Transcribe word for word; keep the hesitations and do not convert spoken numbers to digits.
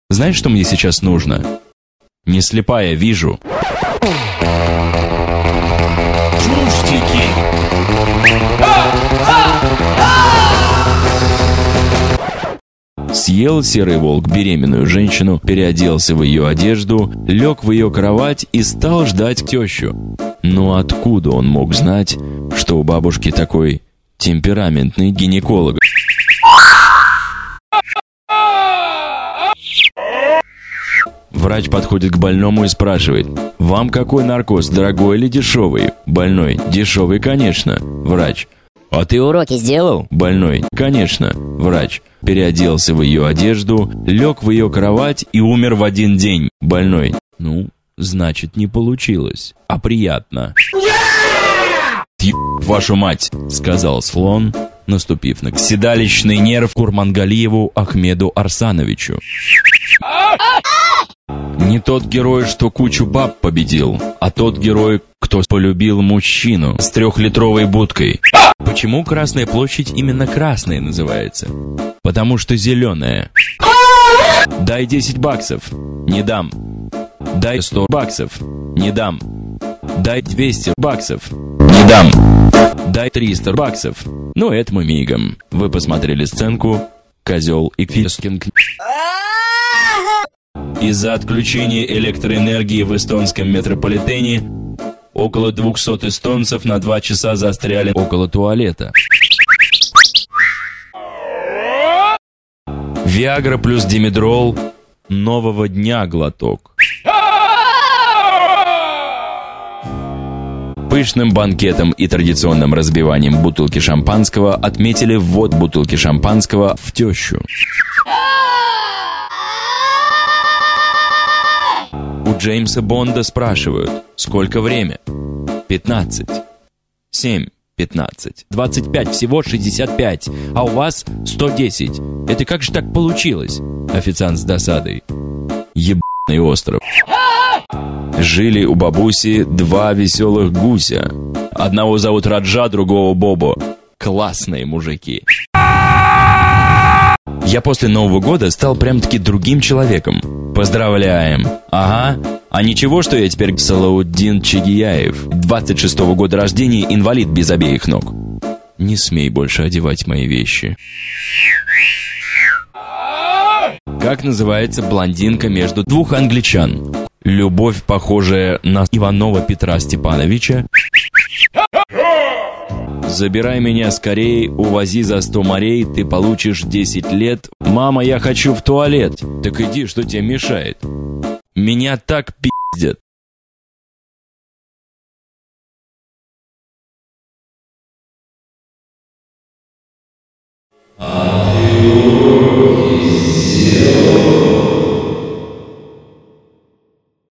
Знаешь, что мне сейчас нужно? Не слепая, вижу. Чуштики! Съел серый волк беременную женщину, переоделся в ее одежду, лег в ее кровать и стал ждать тещу. Но откуда он мог знать, что у бабушки такой темпераментный гинеколог? Врач подходит к больному и спрашивает: «Вам какой наркоз, дорогой или дешевый?» Больной: «Дешевый, конечно». Врач: «А ты уроки сделал?» Больной: «Конечно». Врач переоделся в ее одежду, лег в ее кровать и умер в один день. Больной: «Ну, значит, не получилось, а приятно». «Еб вашу мать», — сказал слон, наступив на седалищный нерв Курмангалиеву Ахмеду Арсановичу. Не тот герой, что кучу баб победил, а тот герой, кто полюбил мужчину с трехлитровой будкой. Почему Красная площадь именно красной называется? Потому что зеленая. Дай десять баксов. Не дам. Дай сто баксов. Не дам. Дай двести баксов. Не дам. Дай триста баксов. Ну, это мы мигом. Вы посмотрели сценку «Козел и Фискинг». Из-за отключения электроэнергии в эстонском метрополитене около двухсот эстонцев на два часа застряли около туалета. Виагра плюс димедрол. Нового дня глоток. Пышным банкетом и традиционным разбиванием бутылки шампанского отметили ввод бутылки шампанского в тещу. У Джеймса Бонда спрашивают: сколько время? пятнадцать. семь. пятнадцать. двадцать пять. Всего шестьдесят пять. А у вас сто десять. Это как же так получилось? Официант с досадой: ебаный остров. Жили у бабуси два веселых гуся. Одного зовут Раджа, другого Бобо. Классные мужики. Я после Нового года стал прям-таки другим человеком. Поздравляем. Ага. А ничего, что я теперь Салауддин Чигияев, двадцать шестого года рождения, инвалид без обеих ног. Не смей больше одевать мои вещи. Как называется блондинка между двух англичан? Любовь, похожая на Иванова Петра Степановича. Забирай меня скорей, увози за сто морей, ты получишь десять лет. Мама, я хочу в туалет. Так иди, что тебе мешает? Меня так пиздят. А